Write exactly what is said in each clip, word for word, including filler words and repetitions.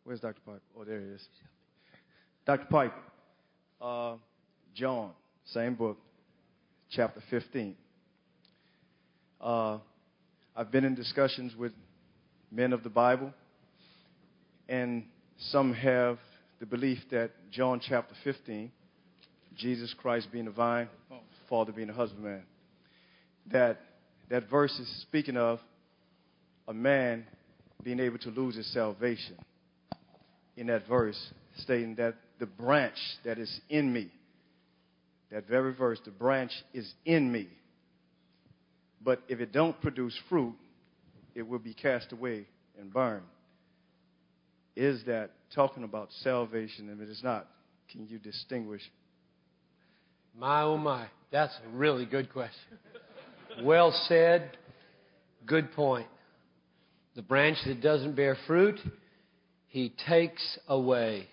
Where's Doctor Pipe? Oh, there he is. Doctor Pipe, uh, John, same book, chapter fifteen. Uh, I've been in discussions with men of the Bible, and some have the belief that John chapter fifteen, Jesus Christ being the vine, Father being the husbandman, that that verse is speaking of a man being able to lose his salvation. In that verse, stating that the branch that is in me, that very verse, the branch is in me. But if it don't produce fruit, it will be cast away and burned. Is that talking about salvation? If it is not, can you distinguish? My, oh my, that's a really good question. Well said. Good point. The branch that doesn't bear fruit, He takes away.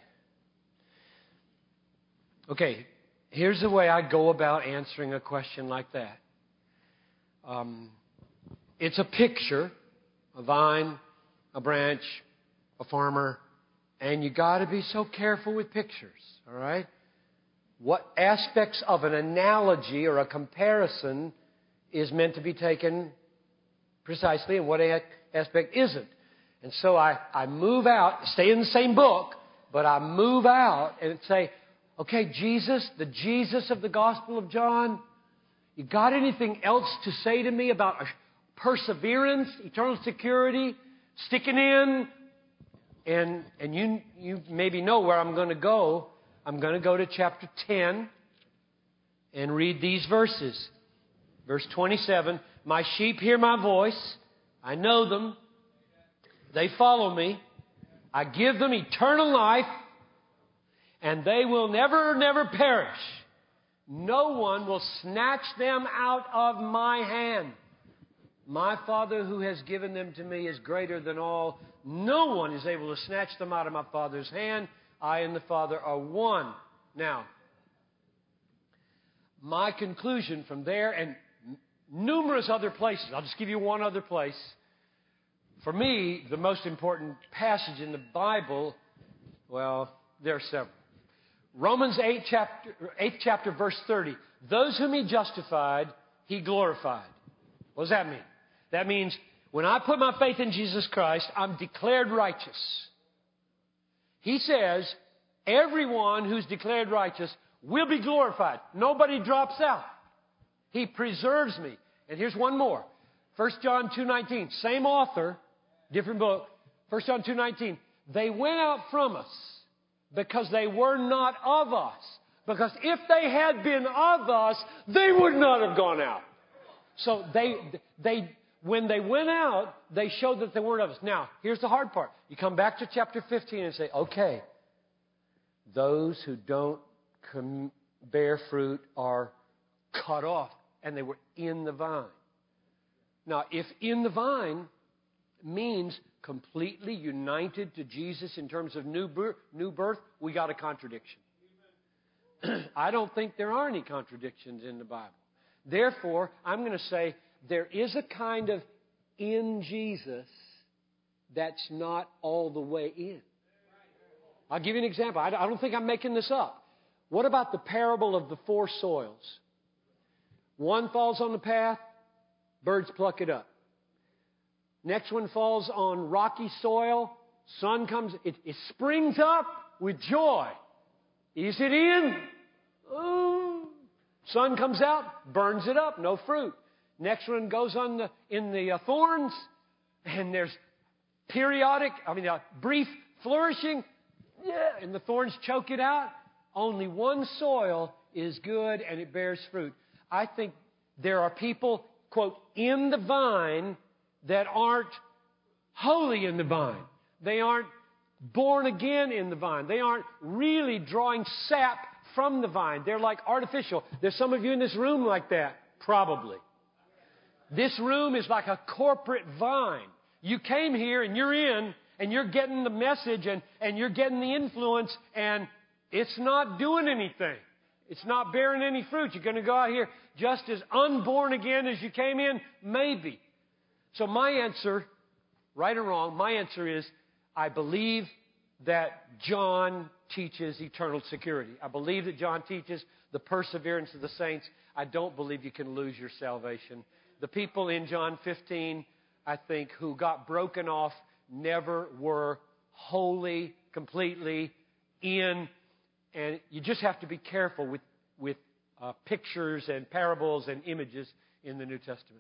Okay, here's the way I go about answering a question like that. Um, it's a picture, a vine, a branch, a farmer, and you got to be so careful with pictures, all right? What aspects of an analogy or a comparison is meant to be taken precisely and what aspect isn't. And so I, I move out, stay in the same book, but I move out and say, okay, Jesus, the Jesus of the Gospel of John, you got anything else to say to me about perseverance, eternal security, sticking in? And and you you maybe know where I'm going to go. I'm going to go to chapter ten and read these verses. Verse twenty-seven, my sheep hear my voice. I know them. They follow me. I give them eternal life, and they will never, never perish. No one will snatch them out of my hand. My Father who has given them to me is greater than all. No one is able to snatch them out of my Father's hand. I and the Father are one. Now, my conclusion from there and numerous other places, I'll just give you one other place. For me, the most important passage in the Bible, well, there are several. Romans eight chapter, eighth chapter, verse thirty. Those whom He justified, He glorified. What does that mean? That means when I put my faith in Jesus Christ, I'm declared righteous. He says, everyone who's declared righteous will be glorified. Nobody drops out. He preserves me. And here's one more. First John two nineteen. Same author, different book. First John two nineteen. They went out from us because they were not of us. Because if they had been of us, they would not have gone out. So they, they, when they went out, they showed that they weren't of us. Now, here's the hard part. You come back to chapter fifteen and say, okay, those who don't com- bear fruit are cut off, and they were in the vine. Now, if in the vine means completely united to Jesus in terms of new birth, new birth, we got a contradiction. I don't think there are any contradictions in the Bible. Therefore, I'm going to say there is a kind of in Jesus that's not all the way in. I'll give you an example. I don't think I'm making this up. What about the parable of the four soils? One falls on the path, birds pluck it up. Next one falls on rocky soil, sun comes, it, it springs up with joy. Is it in? Ooh. Sun comes out, burns it up, no fruit. Next one goes on the in the uh, thorns, and there's periodic, I mean, uh, brief flourishing. Yeah, and the thorns choke it out. Only one soil is good, and it bears fruit. I think there are people, quote, in the vine that aren't holy in the vine. They aren't born again in the vine. They aren't really drawing sap from the vine. They're like artificial. There's some of you in this room like that, probably. This room is like a corporate vine. You came here and you're in and you're getting the message and, and you're getting the influence, and it's not doing anything. It's not bearing any fruit. You're going to go out here just as unborn again as you came in? Maybe. So my answer, right or wrong, my answer is I believe that John teaches eternal security. I believe that John teaches the perseverance of the saints. I don't believe you can lose your salvation. The people in John fifteen, I think, who got broken off never were wholly, completely in. And you just have to be careful with, with uh, pictures and parables and images in the New Testament.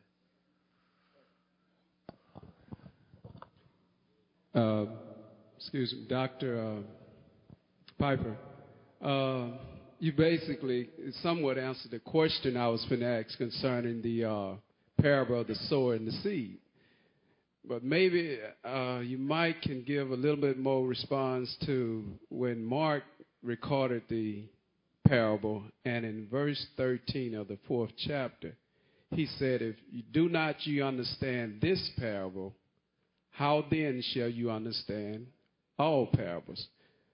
Uh, excuse me, Doctor Uh, Piper. Uh, you basically somewhat answered the question I was going to ask concerning the uh, parable of the sower and the seed. But maybe uh, you might can give a little bit more response to when Mark recorded the parable, and in verse thirteen of the fourth chapter, he said, if you do not you understand this parable, how then shall you understand all parables?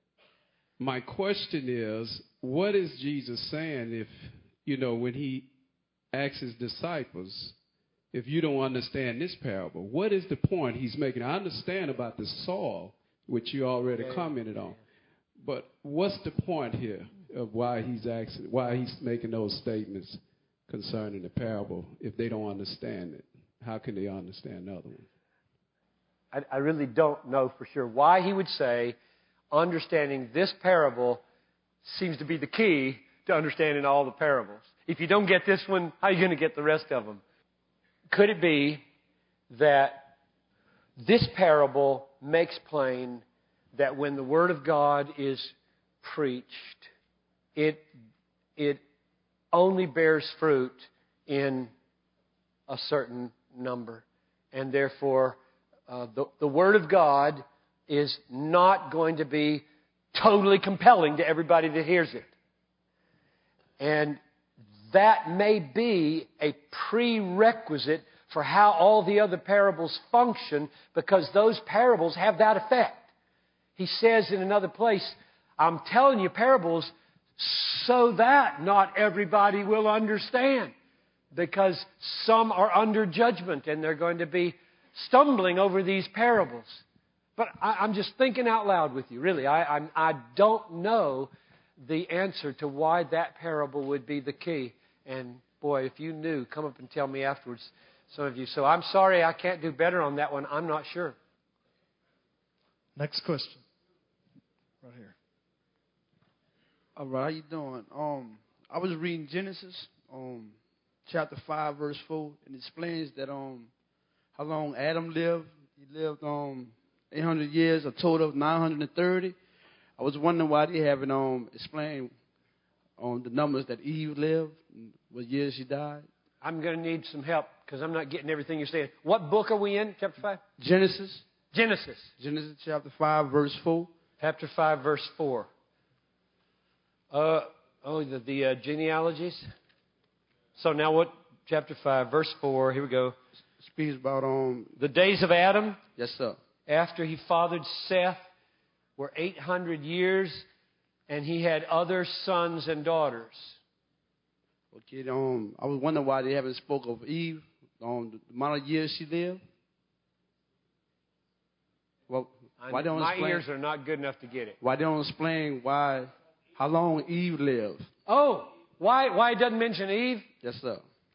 My question is, what is Jesus saying if, you know, when he asks his disciples, if you don't understand this parable, what is the point he's making? I understand about the soil, which you already commented on, but what's the point here of why he's asking, why he's making those statements concerning the parable if they don't understand it? How can they understand the other one? I, I really don't know for sure why he would say understanding this parable seems to be the key to understanding all the parables. If you don't get this one, how are you going to get the rest of them? Could it be that this parable makes plain that when the Word of God is preached, it, it only bears fruit in a certain number, and therefore uh, the, the Word of God is not going to be totally compelling to everybody that hears it. And that may be a prerequisite for how all the other parables function, because those parables have that effect. He says in another place, I'm telling you parables so that not everybody will understand, because some are under judgment and they're going to be stumbling over these parables. But I, I'm just thinking out loud with you, really. I, I, I don't know the answer to why that parable would be the key. And boy, if you knew, come up and tell me afterwards, some of you. So I'm sorry I can't do better on that one. I'm not sure. Next question. Right here. All right, how you doing? Um, I was reading Genesis, um, chapter five, verse four, and it explains that um, how long Adam lived. He lived um eight hundred years, a total of nine hundred thirty. I was wondering why they haven't um explained on the numbers that Eve lived, what years she died. I'm going to need some help because I'm not getting everything you're saying. What book are we in, chapter five? Genesis. Genesis. Genesis chapter five, verse four. Chapter five, verse four. Uh, oh, the, the uh, genealogies. So now what? Chapter five, verse four. Here we go. Speaks about um the days of Adam. Yes, sir. After he fathered Seth were eight hundred years, and he had other sons and daughters. Okay, um, I was wondering why they haven't spoke of Eve, um, the amount of years she lived. Well, why don't my explain, ears are not good enough to get it. Why they don't explain why, how long Eve lived? Oh, why? Why it doesn't mention Eve? Yes, sir.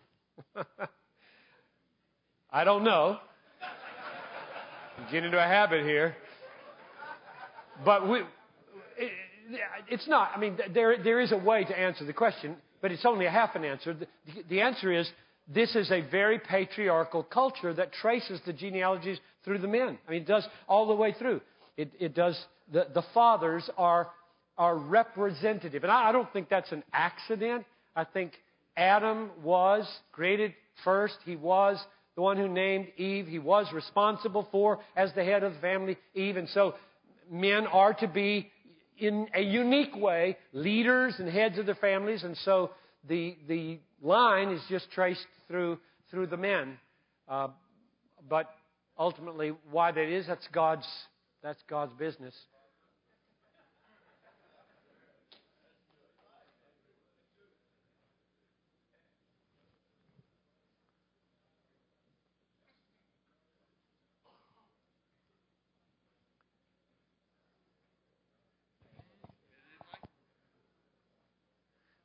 I don't know. I'm getting into a habit here, but we. It, it's not. I mean, there there is a way to answer the question, but it's only a half an answer. The, the answer is this is a very patriarchal culture that traces the genealogies through the men. I mean, it does all the way through. It, it does. The, the fathers are are representative, and I, I don't think that's an accident. I think Adam was created first. He was the one who named Eve. He was responsible for, as the head of the family, Eve, and so men are to be, in a unique way, leaders and heads of their families, and so the the line is just traced through through the men. Uh, but ultimately, why that is, that's God's that's God's business.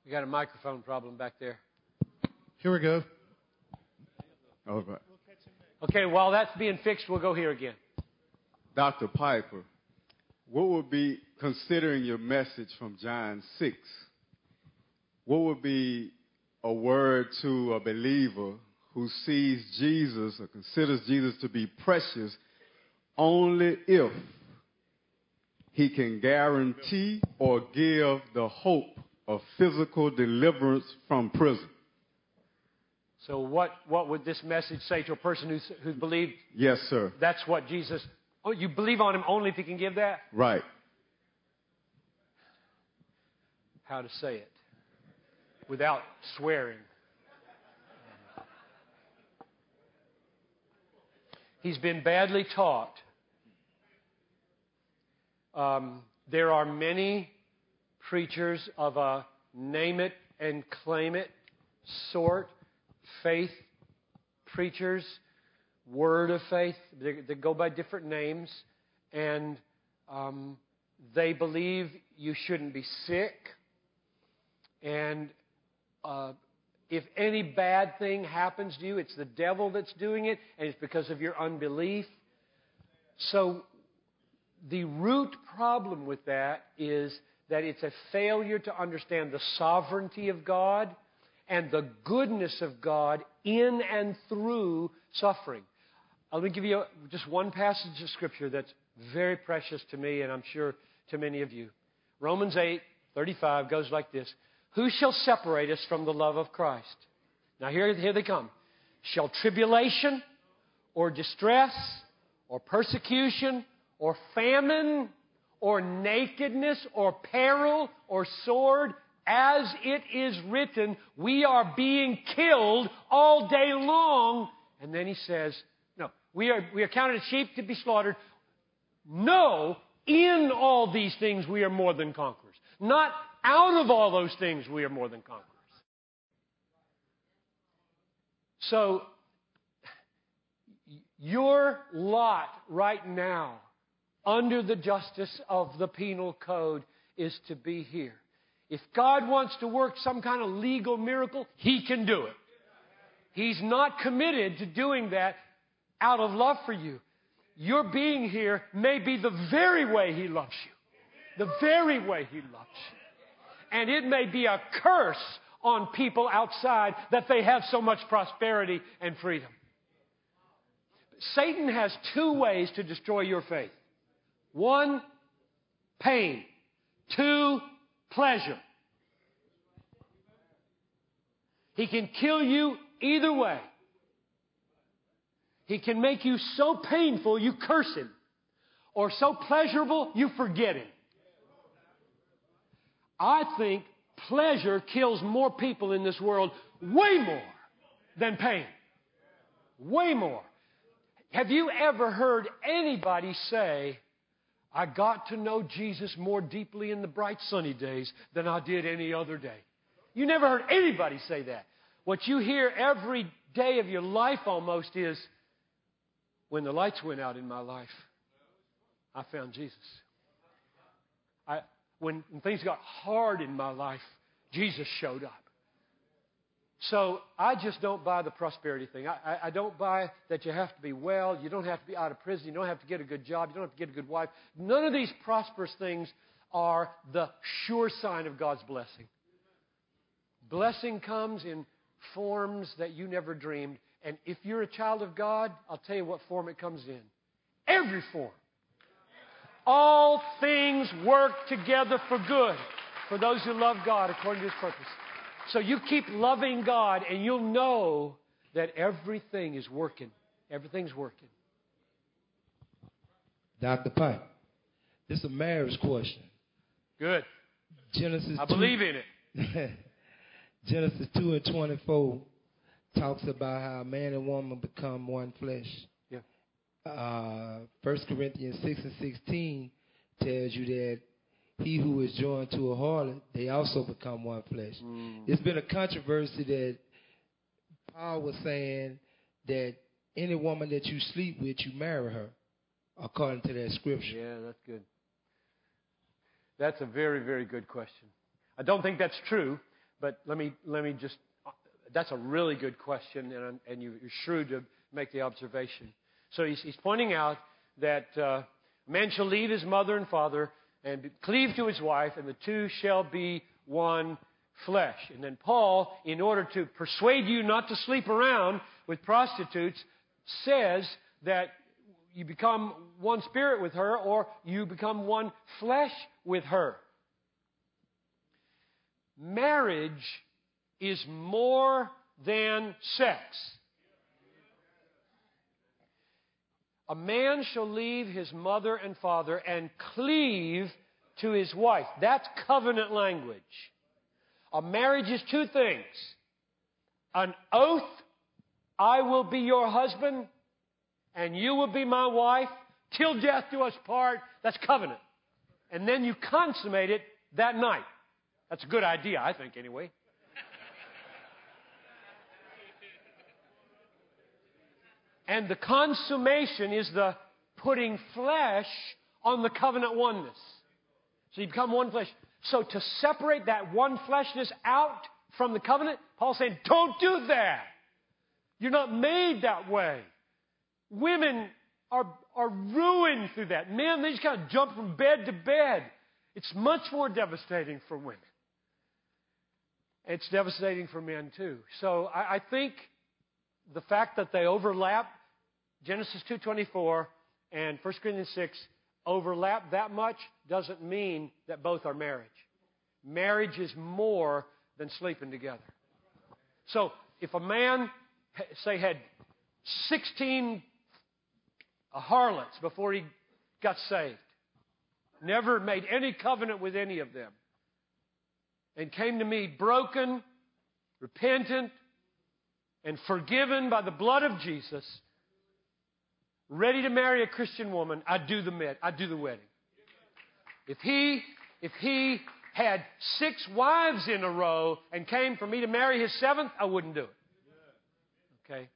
We got a microphone problem back there. Here we go. All right. Okay, while that's being fixed, we'll go here again. Doctor Piper, what would be, considering your message from John six, what would be a word to a believer who sees Jesus or considers Jesus to be precious only if he can guarantee or give the hope of physical deliverance from prison? So what, what would this message say to a person who's, who's believed? Yes, sir. That's what Jesus... Oh, you believe on him only if he can give that? Right. How to say it without swearing. He's been badly taught. Um, there are many preachers of a name it and claim it sort, faith preachers, word of faith, they, they go by different names, and um, they believe you shouldn't be sick, and uh, if any bad thing happens to you, it's the devil that's doing it, and it's because of your unbelief. So the root problem with that is that it's a failure to understand the sovereignty of God and the goodness of God in and through suffering. Let me give you just one passage of Scripture that's very precious to me, and I'm sure to many of you. Romans eight thirty-five goes like this. Who shall separate us from the love of Christ? Now here, here they come. Shall tribulation or distress or persecution or famine or nakedness or peril or sword? As it is written, we are being killed all day long. And then he says, no, we are, we are counted as sheep to be slaughtered. No, in all these things we are more than conquerors. Not out of all those things we are more than conquerors. So, your lot right now, under the justice of the penal code, is to be here. If God wants to work some kind of legal miracle, He can do it. He's not committed to doing that out of love for you. Your being here may be the very way He loves you. The very way He loves you. And it may be a curse on people outside that they have so much prosperity and freedom. Satan has two ways to destroy your faith. One, pain. Two, pleasure. He can kill you either way. He can make you so painful you curse Him, or so pleasurable you forget Him. I think pleasure kills more people in this world, way more than pain. Way more. Have you ever heard anybody say, I got to know Jesus more deeply in the bright sunny days than I did any other day? You never heard anybody say that. What you hear every day of your life almost is, when the lights went out in my life, I found Jesus. I, when, when things got hard in my life, Jesus showed up. So I just don't buy the prosperity thing. I, I, I don't buy that you have to be well, you don't have to be out of prison, you don't have to get a good job, you don't have to get a good wife. None of these prosperous things are the sure sign of God's blessing. Blessing comes in forms that you never dreamed. And if you're a child of God, I'll tell you what form it comes in. Every form. All things work together for good for those who love God according to His purpose. So you keep loving God and you'll know that everything is working. Everything's working. Doctor Pipe, this is a marriage question. Good. Genesis I two, believe in it. Genesis two and twenty-four talks about how man and woman become one flesh. Yeah. Uh, First Corinthians six and sixteen tells you that he who is joined to a harlot, they also become one flesh. Mm. There's been a controversy that Paul was saying that any woman that you sleep with, you marry her, according to that scripture. Yeah, that's good. That's a very, very good question. I don't think that's true, but let me let me just. That's a really good question, and and you're shrewd to make the observation. So he's he's pointing out that uh, a man shall leave his mother and father and cleave to his wife, and the two shall be one flesh. And then Paul, in order to persuade you not to sleep around with prostitutes, says that you become one spirit with her, or you become one flesh with her. Marriage is more than sex. A man shall leave his mother and father and cleave to his wife. That's covenant language. A marriage is two things. An oath, I will be your husband and you will be my wife till death do us part. That's covenant. And then you consummate it that night. That's a good idea, I think, anyway. And the consummation is the putting flesh on the covenant oneness. So you become one flesh. So to separate that one fleshness out from the covenant, Paul's saying, don't do that. You're not made that way. Women are, are ruined through that. Men, they just kind of jump from bed to bed. It's much more devastating for women. It's devastating for men too. So I, I think the fact that they overlap, Genesis two twenty-four and First Corinthians six, overlap that much doesn't mean that both are marriage. Marriage is more than sleeping together. So if a man, say, had sixteen harlots before he got saved, never made any covenant with any of them, and came to me broken, repentant, and forgiven by the blood of Jesus, ready to marry a Christian woman, I'd do the med, I'd do the wedding. If he, if he had six wives in a row and came for me to marry his seventh, I wouldn't do it. Okay?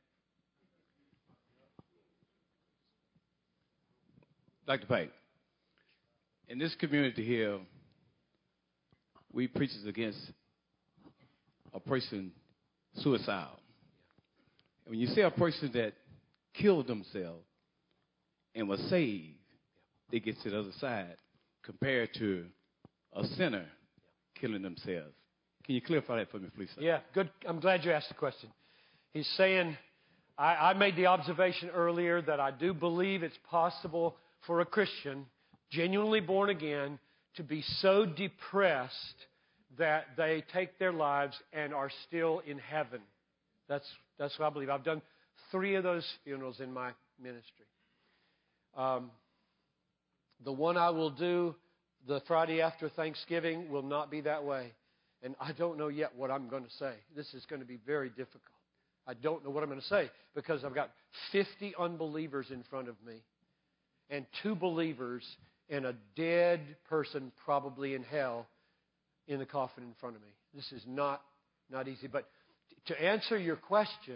Doctor Pike, in this community here, we preachers against a person suicidal. When you see a person that killed themselves and was saved, they get to the other side compared to a sinner killing themselves. Can you clarify that for me, please, sir? Yeah, good. I'm glad you asked the question. He's saying, I, I made the observation earlier that I do believe it's possible for a Christian, genuinely born again, to be so depressed that they take their lives and are still in heaven. That's, that's what I believe. I've done three of those funerals in my ministry. Um, the one I will do the Friday after Thanksgiving will not be that way. And I don't know yet what I'm going to say. This is going to be very difficult. I don't know what I'm going to say because I've got fifty unbelievers in front of me and two believers and a dead person probably in hell in the coffin in front of me. This is not, not easy. But to answer your question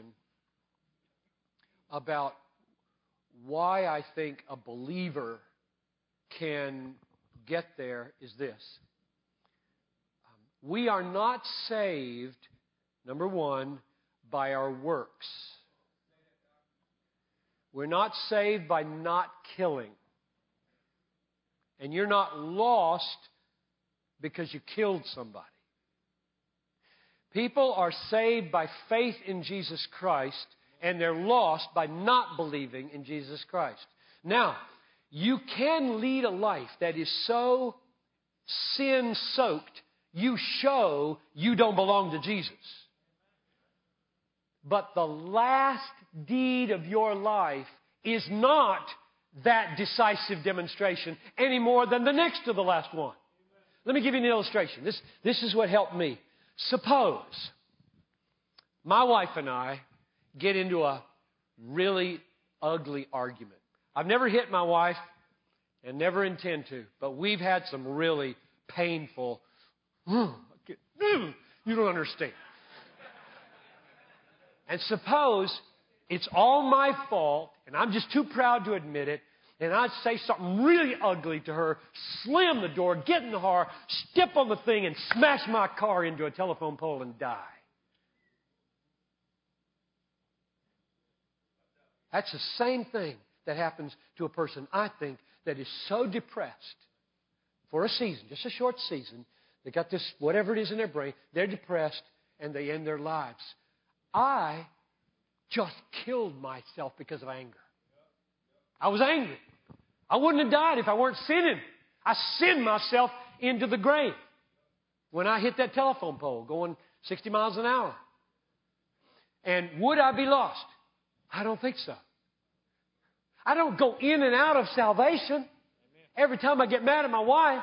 about why I think a believer can get there is this. Um, we are not saved, number one, by our works. We're not saved by not killing. And you're not lost because you killed somebody. People are saved by faith in Jesus Christ, and they're lost by not believing in Jesus Christ. Now, you can lead a life that is so sin-soaked, you show you don't belong to Jesus. But the last deed of your life is not that decisive demonstration any more than the next to the last one. Let me give you an illustration. This, this is what helped me. Suppose my wife and I get into a really ugly argument. I've never hit my wife and never intend to, but we've had some really painful, you don't understand. And suppose it's all my fault, and I'm just too proud to admit it, and I'd say something really ugly to her, slam the door, get in the car, step on the thing and smash my car into a telephone pole and die. That's the same thing that happens to a person, I think, that is so depressed for a season, just a short season. They got this, whatever it is in their brain, they're depressed and they end their lives. I just killed myself because of anger. I was angry. I wouldn't have died if I weren't sinning. I sinned myself into the grave when I hit that telephone pole going sixty miles an hour. And would I be lost? I don't think so. I don't go in and out of salvation every time I get mad at my wife.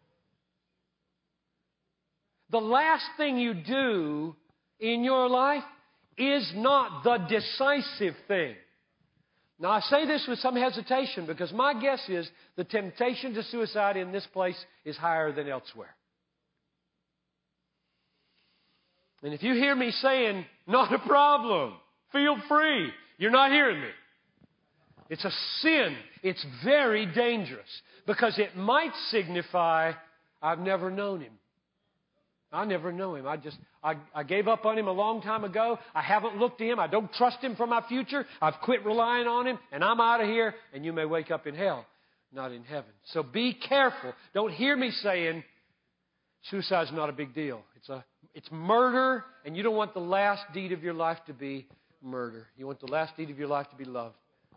The last thing you do in your life is not the decisive thing. Now, I say this with some hesitation because my guess is the temptation to suicide in this place is higher than elsewhere. And if you hear me saying, not a problem, feel free, you're not hearing me. It's a sin. It's very dangerous because it might signify, I've never known him. I never know him. I just, I, I gave up on him a long time ago. I haven't looked to him. I don't trust him for my future. I've quit relying on him, and I'm out of here, and you may wake up in hell, not in heaven. So be careful. Don't hear me saying suicide's not a big deal. It's a, it's murder, and you don't want the last deed of your life to be murder. You want the last deed of your life to be love.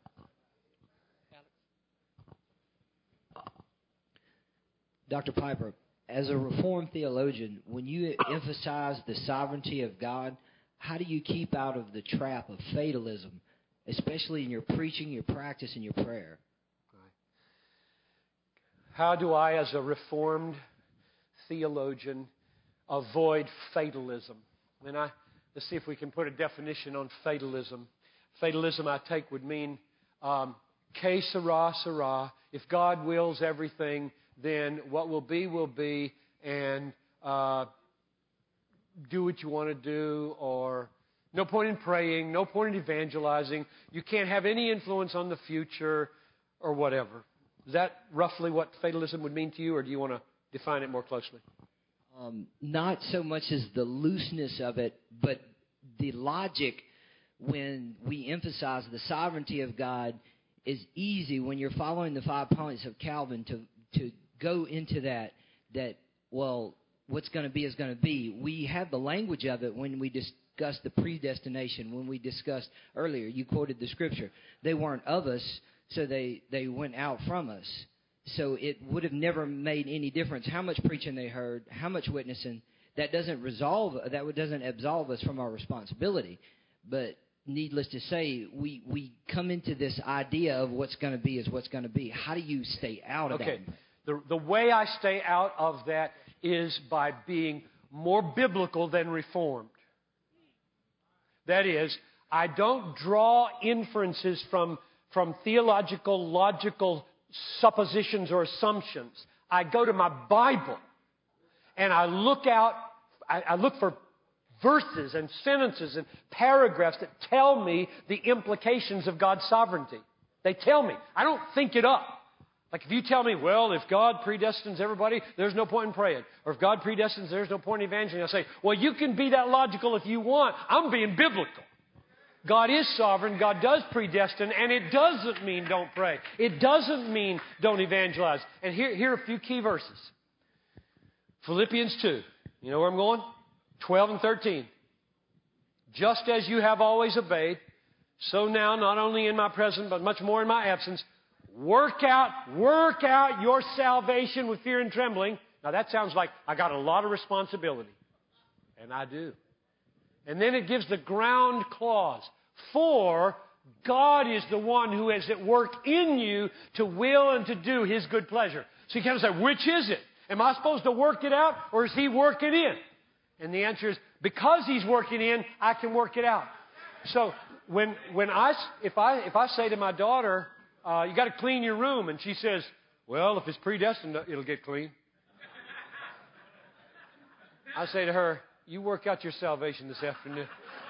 Doctor Piper, as a Reformed theologian, when you emphasize the sovereignty of God, how do you keep out of the trap of fatalism, especially in your preaching, your practice, and your prayer? How do I, as a Reformed theologian, avoid fatalism? And I, let's see if we can put a definition on fatalism. Fatalism, I take, would mean um, que sera, sera. If God wills everything, then what will be, will be, and uh, do what you want to do, or no point in praying, no point in evangelizing. You can't have any influence on the future, or whatever. Is that roughly what fatalism would mean to you, or do you want to define it more closely? Um, not so much as the looseness of it, but the logic when we emphasize the sovereignty of God is easy when you're following the five points of Calvin to to go into that, that, well, what's going to be is going to be. We have the language of it when we discussed the predestination, when we discussed earlier. You quoted the scripture. They weren't of us, so they, they went out from us. So it would have never made any difference how much preaching they heard, how much witnessing. That doesn't resolve, that doesn't absolve us from our responsibility. But needless to say, we, we come into this idea of what's going to be is what's going to be. How do you stay out of okay. that? The, the way I stay out of that is by being more biblical than reformed. That is, I don't draw inferences from, from theological, logical suppositions or assumptions. I go to my Bible and I look out, I, I look for verses and sentences and paragraphs that tell me the implications of God's sovereignty. They tell me. I don't think it up. Like if you tell me, well, if God predestines everybody, there's no point in praying. Or if God predestines, there's no point in evangelizing. I say, well, you can be that logical if you want. I'm being biblical. God is sovereign. God does predestine. And it doesn't mean don't pray. It doesn't mean don't evangelize. And here, here are a few key verses. Philippians two. You know where I'm going? twelve and thirteen. Just as you have always obeyed, so now, not only in my presence, but much more in my absence, Work out, work out your salvation with fear and trembling. Now that sounds like I got a lot of responsibility. And I do. And then it gives the ground clause. For God is the one who is at work in you to will and to do His good pleasure. So you kind of say, which is it? Am I supposed to work it out or is He working in? And the answer is, because He's working in, I can work it out. So when, when I, if I, if I say to my daughter, Uh, you got to clean your room. And she says, well, if it's predestined, it'll get clean. I say to her, you work out your salvation this afternoon.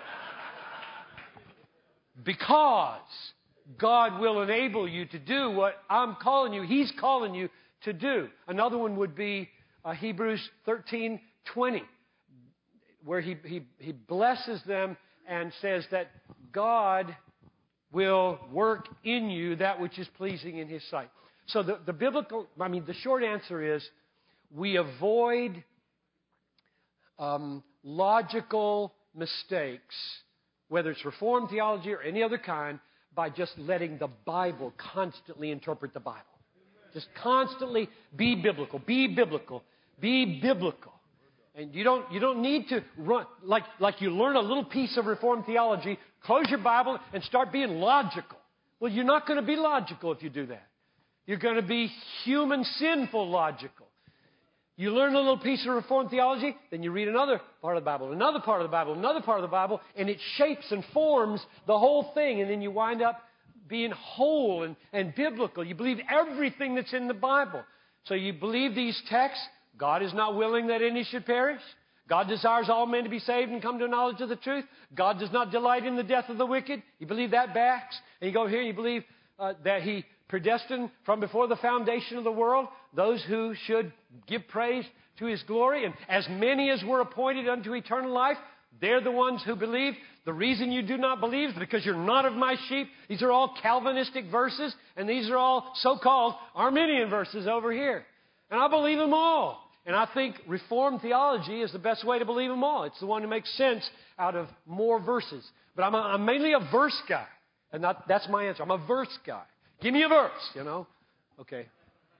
Because God will enable you to do what I'm calling you. He's calling you to do. Another one would be uh, Hebrews thirteen twenty, where he, he, he blesses them and says that God will work in you that which is pleasing in His sight. So the, the biblical, I mean, the short answer is we avoid um, logical mistakes, whether it's Reformed theology or any other kind, by just letting the Bible constantly interpret the Bible. Just constantly be biblical, be biblical, be biblical. And you don't, you don't need to run, like, like you learn a little piece of Reformed theology, close your Bible and start being logical. Well, you're not going to be logical if you do that. You're going to be human, sinful logical. You learn a little piece of Reformed theology, then you read another part of the Bible, another part of the Bible, another part of the Bible, and it shapes and forms the whole thing, and then you wind up being whole and, and biblical. You believe everything that's in the Bible. So you believe these texts. God is not willing that any should perish. God desires all men to be saved and come to a knowledge of the truth. God does not delight in the death of the wicked. You believe that backs. And you go here and you believe uh, that He predestined from before the foundation of the world those who should give praise to His glory. And as many as were appointed unto eternal life, they're the ones who believe. The reason you do not believe is because you're not of my sheep. These are all Calvinistic verses, and these are all so-called Arminian verses over here. And I believe them all. And I think Reformed theology is the best way to believe them all. It's the one that makes sense out of more verses. But I'm, a, I'm mainly a verse guy. And not, that's my answer. I'm a verse guy. Give me a verse, you know. Okay.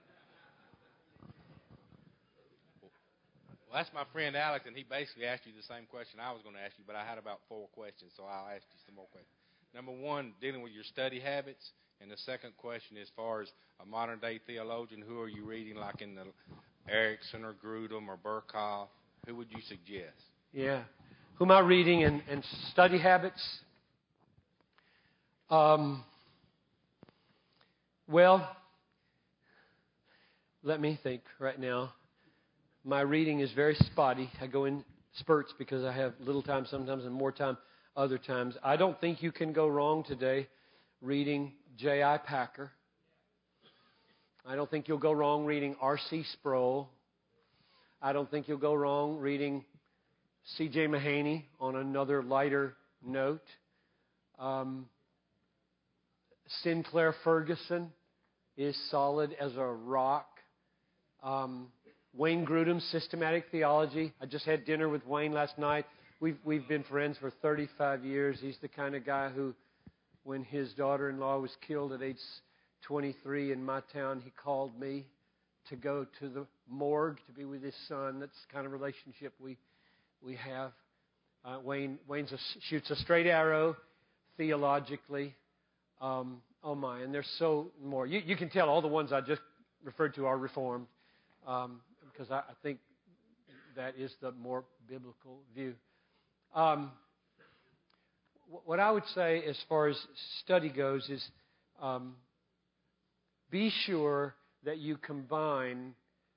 Well, that's my friend Alex, and he basically asked you the same question I was going to ask you, but I had about four questions, so I'll ask you some more questions. Number one, dealing with your study habits. And the second question, as far as a modern-day theologian, who are you reading, like in the Erickson or Grudem or Burkhoff? Who would you suggest? Yeah. Who am I reading and, and study habits? Um, well, let me think right now. My reading is very spotty. I go in spurts because I have little time sometimes and more time other times. I don't think you can go wrong today reading J I Packer. I don't think you'll go wrong reading R C Sproul. I don't think you'll go wrong reading C J Mahaney on another lighter note. Um, Sinclair Ferguson is solid as a rock. Um, Wayne Grudem's Systematic Theology. I just had dinner with Wayne last night. We've, we've been friends for thirty-five years. He's the kind of guy who, when his daughter-in-law was killed at age twenty-three in my town, he called me to go to the morgue to be with his son. That's the kind of relationship we we have. Uh, Wayne Wayne's a, shoots a straight arrow theologically. Um, oh my, and there's so more. You, you can tell all the ones I just referred to are Reformed um, because I, I think that is the more biblical view. Um, what I would say as far as study goes is um, be sure that you combine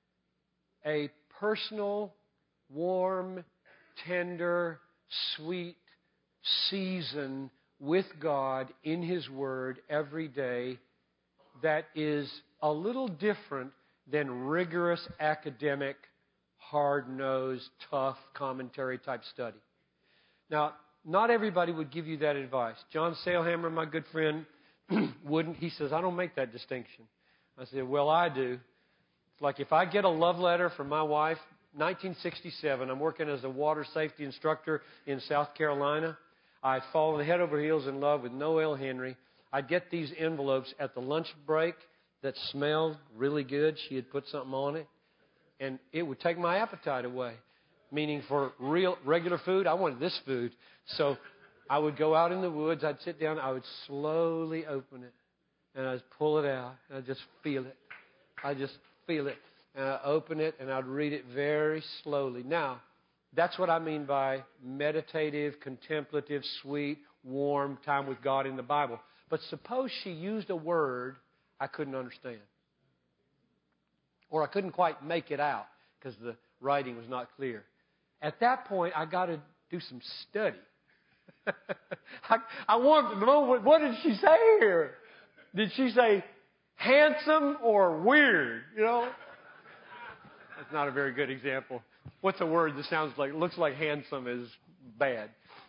a personal, warm, tender, sweet season with God in His Word every day that is a little different than rigorous academic, hard-nosed, tough commentary type study. Now, not everybody would give you that advice. John Sailhammer, my good friend, wouldn't. He says, I don't make that distinction. I said, well, I do. It's like if I get a love letter from my wife, nineteen sixty-seven, I'm working as a water safety instructor in South Carolina. I'd fallen head over heels in love with Noel Henry. I'd get these envelopes at the lunch break that smelled really good. She had put something on it. And it would take my appetite away. Meaning for real, regular food, I wanted this food. So I would go out in the woods. I'd sit down. I would slowly open it. And I'd pull it out. And I'd just feel it. I'd just feel it. And I'd open it and I'd read it very slowly. Now, that's what I mean by meditative, contemplative, sweet, warm time with God in the Bible. But suppose she used a word I couldn't understand. Or I couldn't quite make it out because the writing was not clear. At that point, I got to do some study. I, I want to know, what, what did she say here? Did she say handsome or weird? You know? That's not a very good example. What's a word that sounds like, looks like handsome is bad?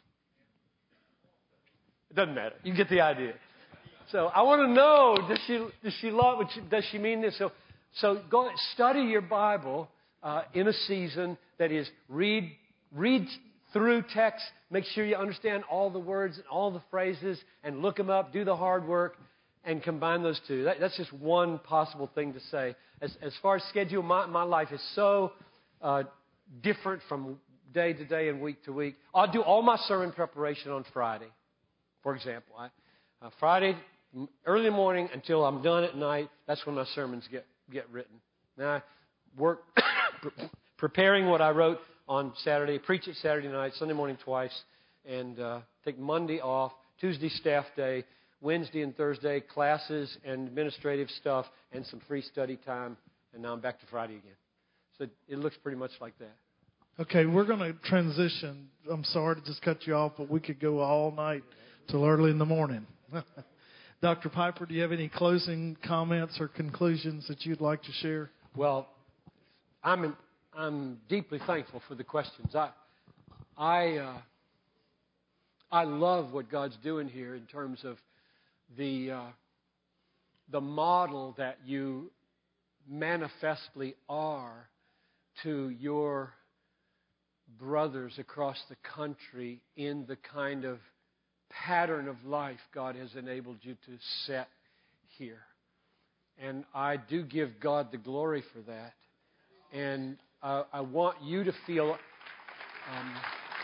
It doesn't matter. You get the idea. So I want to know, does she, does she love, does she mean this? So, so go study your Bible uh, in a season that is read, read through text. Make sure you understand all the words and all the phrases and look them up. Do the hard work and combine those two. That, that's just one possible thing to say. As, as far as schedule, my, my life is so uh, different from day to day and week to week. I'll do all my sermon preparation on Friday, for example. I, uh, Friday, early in the morning until I'm done at night, that's when my sermons get, get written. Now, I work preparing what I wrote on Saturday, preach it Saturday night, Sunday morning twice, and uh, take Monday off, Tuesday staff day, Wednesday and Thursday classes and administrative stuff, and some free study time, and now I'm back to Friday again. So it looks pretty much like that. Okay, we're going to transition. I'm sorry to just cut you off, but we could go all night till early in the morning. Doctor Piper, do you have any closing comments or conclusions that you'd like to share? Well, I'm in, I'm deeply thankful for the questions. I I uh, I love what God's doing here in terms of the uh, the model that you manifestly are to your brothers across the country in the kind of pattern of life God has enabled you to set here. And I do give God the glory for that. And uh, I want you to feel... Um,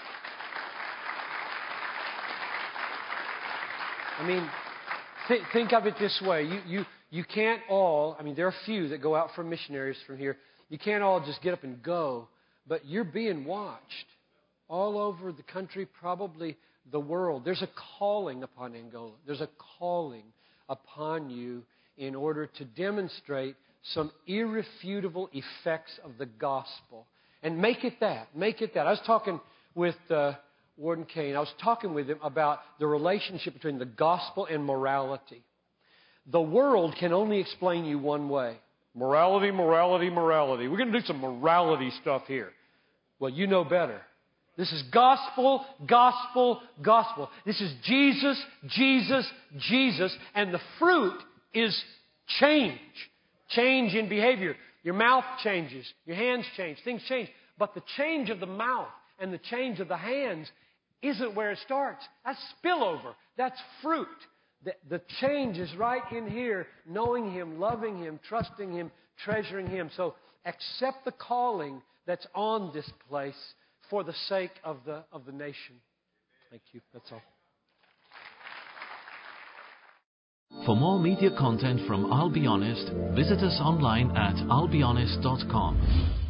I mean, th- think of it this way. You, you, you can't all... I mean, there are a few that go out for missionaries from here. You can't all just get up and go. But you're being watched all over the country, probably the world. There's a calling upon Angola. There's a calling upon you in order to demonstrate some irrefutable effects of the gospel. And make it that. Make it that. I was talking with uh, Warden Kane. I was talking with him about the relationship between the gospel and morality. The world can only explain you one way. Morality, morality, morality. We're going to do some morality stuff here. Well, you know better. This is gospel, gospel, gospel. This is Jesus, Jesus, Jesus. And the fruit is change. Change in behavior. Your mouth changes. Your hands change. Things change. But the change of the mouth and the change of the hands isn't where it starts. That's spillover. That's fruit. The, the change is right in here, knowing Him, loving Him, trusting Him, treasuring Him. So accept the calling that's on this place for the sake of the of the nation. Thank you. That's all. For more media content from I'll Be Honest, visit us online at I'll Be Honest dot com.